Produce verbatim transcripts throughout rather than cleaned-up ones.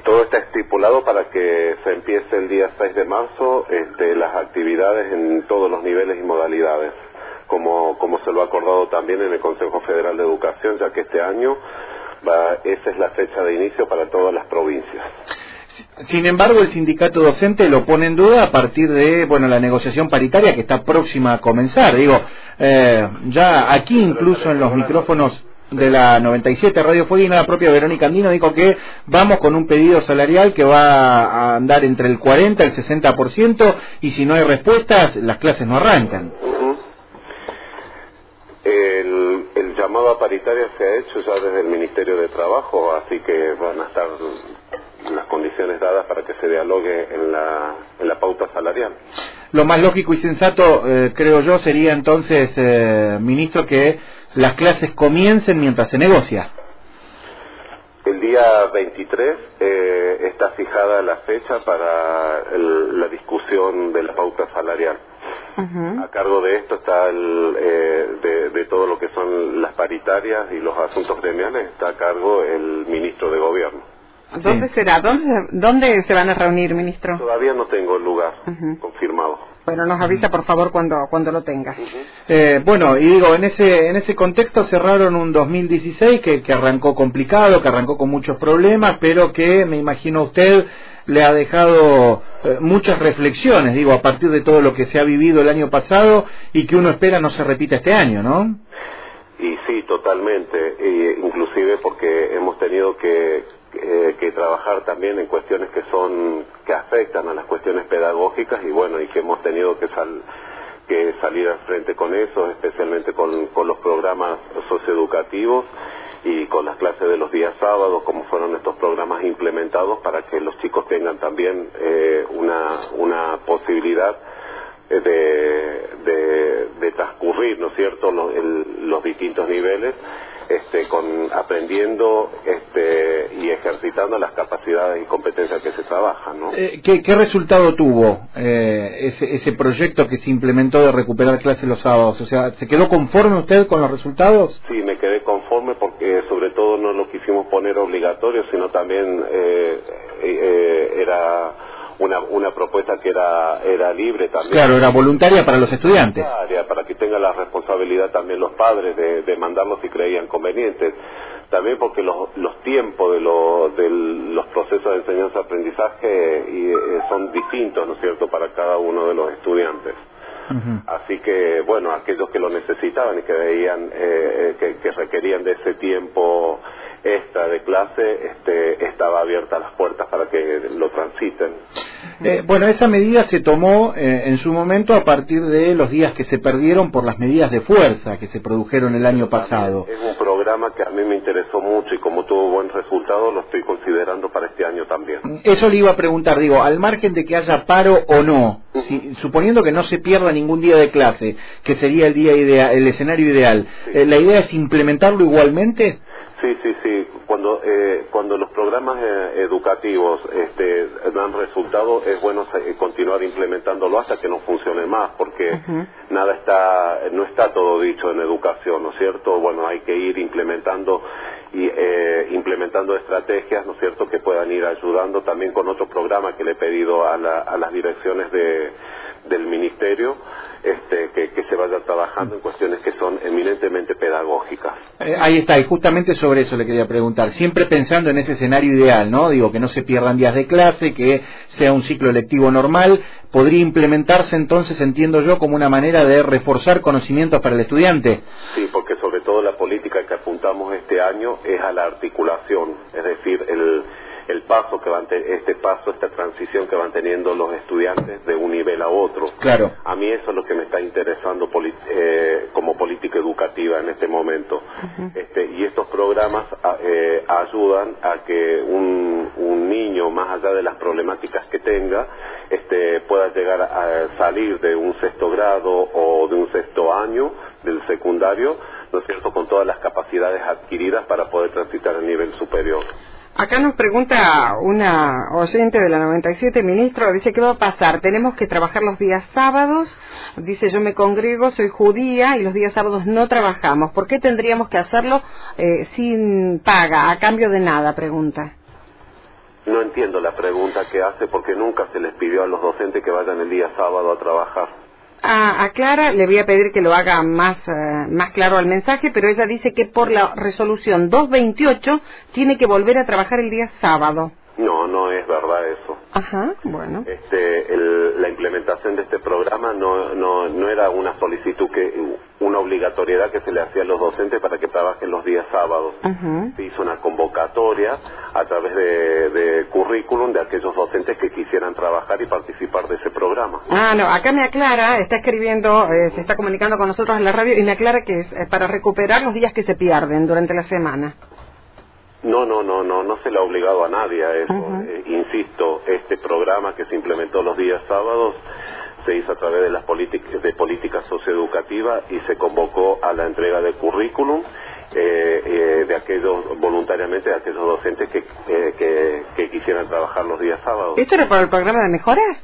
todo está estipulado para que se empiece el día seis de marzo este, las actividades en todos los niveles y modalidades, como, como se lo ha acordado también en el Consejo Federal de Educación, ya que este año va, esa es la fecha de inicio para todas las provincias. Sin embargo, el sindicato docente lo pone en duda a partir de, bueno, la negociación paritaria que está próxima a comenzar. Digo, eh, ya aquí incluso en los micrófonos de la noventa y siete Radio Fueguina, la propia Verónica Andino dijo que vamos con un pedido salarial que va a andar entre el cuarenta y el sesenta por ciento y si no hay respuestas, las clases no arrancan. Uh-huh. El, el llamado a paritaria se ha hecho ya desde el Ministerio de Trabajo, así que van a estar las condiciones dadas para que se dialogue en la, en la pauta salarial. Lo más lógico y sensato, eh, creo yo, sería entonces, eh, ministro, que las clases comiencen mientras se negocia. El día veintitrés eh, está fijada la fecha para el, la discusión de la pauta salarial. Uh-huh. A cargo de esto está el, eh, de, de todo lo que son las paritarias y los asuntos gremiales, está a cargo el ministro de Gobierno. ¿Dónde sí. será? ¿Dónde, ¿Dónde se van a reunir, ministro? Todavía no tengo el lugar uh-huh. confirmado. Bueno, nos avisa por favor cuando cuando lo tenga. Uh-huh. eh, bueno, y digo, en ese en ese contexto cerraron un dos mil dieciséis que, que arrancó complicado, que arrancó con muchos problemas, pero que me imagino usted le ha dejado eh, muchas reflexiones, digo, a partir de todo lo que se ha vivido el año pasado y que uno espera no se repita este año, ¿no? Y sí, totalmente, e inclusive porque hemos tenido que Eh, que trabajar también en cuestiones que son que afectan a las cuestiones pedagógicas y bueno, y que hemos tenido que sal, que salir al frente con eso, especialmente con, con los programas socioeducativos y con las clases de los días sábados, como fueron estos programas implementados para que los chicos tengan también eh, una, una posibilidad de, de, de transcurrir, ¿no es cierto?, los, el, los distintos niveles, este, con aprendiendo este, y ejercitando las capacidades y competencias que se trabajan, ¿no? Eh, ¿qué, ¿Qué resultado tuvo eh, ese, ese proyecto que se implementó de recuperar clases los sábados? O sea, ¿se quedó conforme usted con los resultados? Sí, me quedé conforme porque sobre todo no lo quisimos poner obligatorio, sino también eh, eh, era una una propuesta que era era libre también. Claro, era voluntaria para los estudiantes. Voluntaria, para que tengan la responsabilidad también los padres de, de mandarlos si creían convenientes. También porque los los tiempos de, lo, de los procesos de enseñanza-aprendizaje y, eh, son distintos, ¿no es cierto?, para cada uno de los estudiantes. Uh-huh. Así que, bueno, aquellos que lo necesitaban y que veían eh, que, que requerían de ese tiempo extra de clase, este, estaba abierta las puertas para que lo transiten. Eh, bueno, esa medida se tomó eh, en su momento a partir de los días que se perdieron por las medidas de fuerza que se produjeron el año pasado. Es un programa que a mí me interesó mucho y como tuvo buen resultado lo estoy considerando para este año también. Eso le iba a preguntar, digo, al margen de que haya paro o no, uh-huh. si, suponiendo que no se pierda ningún día de clase, que sería el día ideal, el escenario ideal, sí. eh, ¿la idea es implementarlo igualmente? Sí, sí, sí. Cuando eh, cuando los programas eh, educativos este, dan resultado, es bueno eh, continuar implementándolo hasta que no funcione más, porque uh-huh. nada está, no está todo dicho en educación, ¿no es cierto? Bueno, hay que ir implementando y eh, implementando estrategias, ¿no es cierto?, que puedan ir ayudando también con otro programa que le he pedido a, la, a las direcciones de del ministerio, este, que, que se vaya trabajando en cuestiones que son eminentemente pedagógicas. Eh, ahí está, y justamente sobre eso le quería preguntar, siempre pensando en ese escenario ideal, ¿no? Digo, que no se pierdan días de clase, que sea un ciclo lectivo normal, ¿podría implementarse entonces, entiendo yo, como una manera de reforzar conocimientos para el estudiante? Sí, porque sobre todo la política que apuntamos este año es a la articulación, es decir, el el paso que van te, este paso, esta transición que van teniendo los estudiantes de un nivel a otro. Claro. A mí eso es lo que me está interesando poli, eh, como política educativa en este momento. Uh-huh. Este, y estos programas eh, ayudan a que un, un niño, más allá de las problemáticas que tenga, este, pueda llegar a salir de un sexto grado o de un sexto año del secundario, ¿no es cierto?, con todas las capacidades adquiridas para poder transitar al nivel superior. Acá nos pregunta una oyente de la noventa y siete, ministro, dice, ¿qué va a pasar? Tenemos que trabajar los días sábados, dice, yo me congrego, soy judía y los días sábados no trabajamos. ¿Por qué tendríamos que hacerlo eh, sin paga, a cambio de nada? Pregunta. No, no entiendo la pregunta que hace porque nunca se les pidió a los docentes que vayan el día sábado a trabajar. A, a Clara le voy a pedir que lo haga más, uh, más claro al mensaje, pero ella dice que por la resolución doscientos veintiocho tiene que volver a trabajar el día sábado. No, no es verdad eso. Ajá, bueno. Este, el, la implementación de este programa no, no, no era una solicitud, que una obligatoriedad que se le hacía a los docentes para que trabajen los días sábados. Uh-huh. Se hizo una convocatoria a través de, de currículum de aquellos docentes que quisieran trabajar y participar de ese programa. Ah, no, acá me aclara, está escribiendo, eh, se está comunicando con nosotros en la radio y me aclara que es eh, para recuperar los días que se pierden durante la semana. No, no, no, no, no se le ha obligado a nadie a eso. Uh-huh. Eh, insisto, este programa que se implementó los días sábados se hizo a través de las políticas de política socioeducativa y se convocó a la entrega de currículum eh, eh, de aquellos, voluntariamente, de aquellos docentes que, eh, que, que quisieran trabajar los días sábados. ¿Esto era para el programa de mejoras?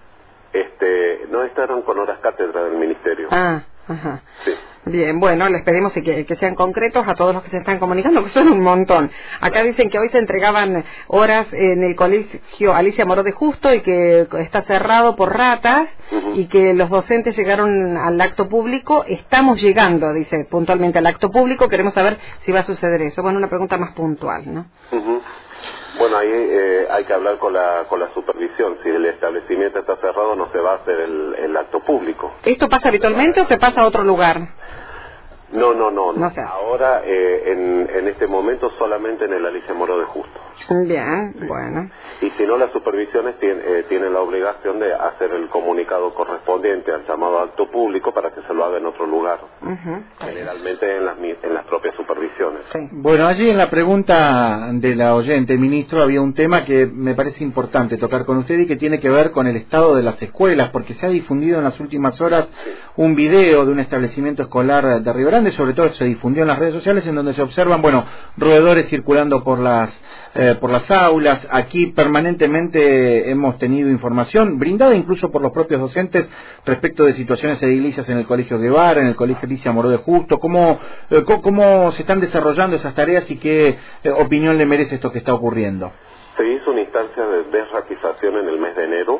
Este, no, estaban con horas cátedra del ministerio. Ah, ajá. Sí. Bien, bueno, les pedimos que, que sean concretos a todos los que se están comunicando, que son un montón. Acá dicen que hoy se entregaban horas en el colegio Alicia Moró de Justo y que está cerrado por ratas. Uh-huh. Y que los docentes llegaron al acto público. Estamos llegando, dice puntualmente, al acto público. Queremos saber si va a suceder eso. Bueno, una pregunta más puntual, ¿no? Uh-huh. Bueno, ahí eh, hay que hablar con la con la supervisión. Si el establecimiento está cerrado, no se va a hacer el, el acto público. ¿Esto pasa habitualmente o se pasa a otro lugar? No, no, no. no sé. Ahora, eh, en, en este momento, solamente en el Alicia Moró de Justo. Bien, sí. Bueno. Y si no, las supervisiones tienen, eh, tienen la obligación de hacer el comunicado correspondiente al llamado acto público para que se lo haga en otro lugar. Uh-huh. Generalmente en las, en las propias supervisiones. Sí. Bueno, allí en la pregunta de la oyente, ministro, había un tema que me parece importante tocar con usted y que tiene que ver con el estado de las escuelas, porque se ha difundido en las últimas horas un video de un establecimiento escolar de Río Grande, sobre todo se difundió en las redes sociales, en donde se observan, bueno, roedores circulando por las eh, por las aulas. Aquí permanentemente hemos tenido información brindada incluso por los propios docentes respecto de situaciones edilicias en el Colegio Guevara, en el Colegio Alicia Moró de Justo. ¿Cómo, eh, cómo, cómo se están desarrollando esas tareas y qué eh, opinión le merece esto que está ocurriendo? Se hizo una instancia de desratización en el mes de enero.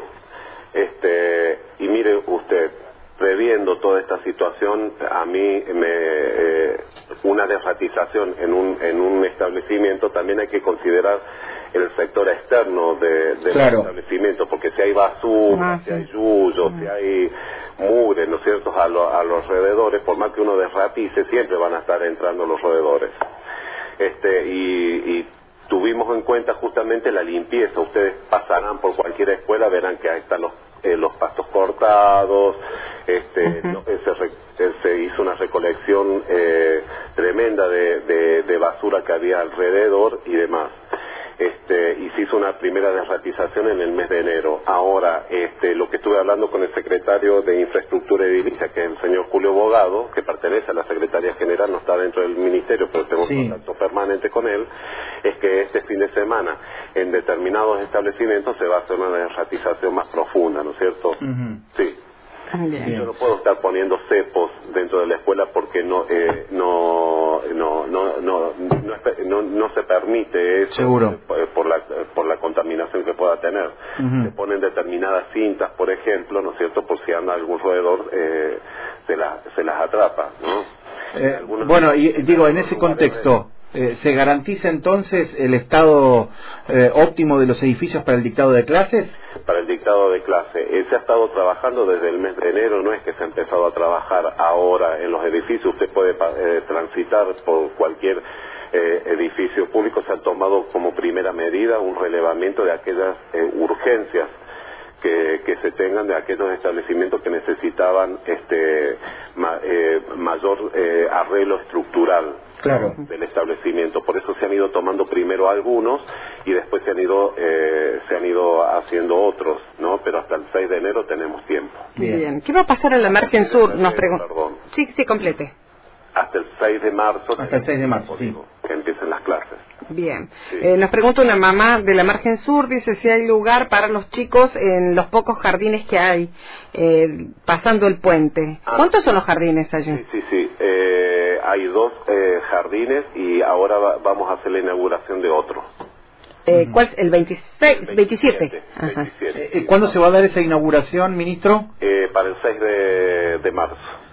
Este, y mire usted, previendo toda esta situación, a mí me eh, una desratización en un en un establecimiento también hay que considerar el sector externo de, del claro. establecimiento, porque si hay basura, ah, si sí. hay yuyo, uh-huh. si hay mugre, ¿no es cierto?, a, lo, a los roedores, por más que uno desratice, siempre van a estar entrando los roedores. Este, y, y tuvimos en cuenta justamente la limpieza. Ustedes pasarán por cualquier escuela, verán que ahí están los Eh, los pastos cortados, este, uh-huh. no, se, re, se hizo una recolección eh, tremenda de, de, de basura que había alrededor y demás. Este, y se hizo una primera desratización en el mes de enero. Ahora, este, lo que estuve hablando con el secretario de Infraestructura Edilicia, que es el señor Julio Bogado, que pertenece a la Secretaría General, no está dentro del Ministerio, pero tengo sí. contacto permanente con él, es que este fin de semana, en determinados establecimientos, se va a hacer una desratización más profunda, ¿no es cierto? Uh-huh. Sí. Bien. Yo no puedo estar poniendo cepos dentro de la escuela porque no eh, no, no, no, no, no, no, no se permite eso. Seguro. por la por la contaminación que pueda tener. Uh-huh. Se ponen determinadas cintas, por ejemplo, ¿no es cierto?, por si anda algún roedor, eh, se, la, se las atrapa, ¿no? Eh, bueno, y digo, en ese contexto, eh, ¿se garantiza entonces el estado eh, óptimo de los edificios para el dictado de clases? Para el dictado de clase. Eh, se ha estado trabajando desde el mes de enero, no es que se ha empezado a trabajar ahora en los edificios. Usted puede eh, transitar por cualquier eh, edificio público. Se ha tomado como primera medida un relevamiento de aquellas eh, urgencias que, que se tengan de aquellos establecimientos que necesitaban este ma, eh, mayor eh, arreglo estructural. Claro. Del establecimiento. Por eso se han ido tomando primero algunos y después se han ido eh, se han ido haciendo otros, ¿no? Pero hasta el seis de enero tenemos tiempo. Bien. Bien. ¿Qué va a pasar en la margen sur? Nos preguntan. Sí, sí, complete. Hasta el seis de marzo. Hasta el seis de marzo, sí. Que empiecen las clases. Bien. Sí. Eh, nos pregunta una mamá de la margen sur, dice si hay lugar para los chicos en los pocos jardines que hay, eh, pasando el puente. Ah, ¿Cuántos son los jardines allí? Sí, sí, sí. Eh, hay dos eh, jardines y ahora va, vamos a hacer la inauguración de otro. Eh, ¿Cuál? ¿El veintiséis? El veintisiete. veintisiete. Ajá. veintisiete. Eh, ¿Cuándo se va a dar esa inauguración, ministro? Eh, para el seis de, de marzo.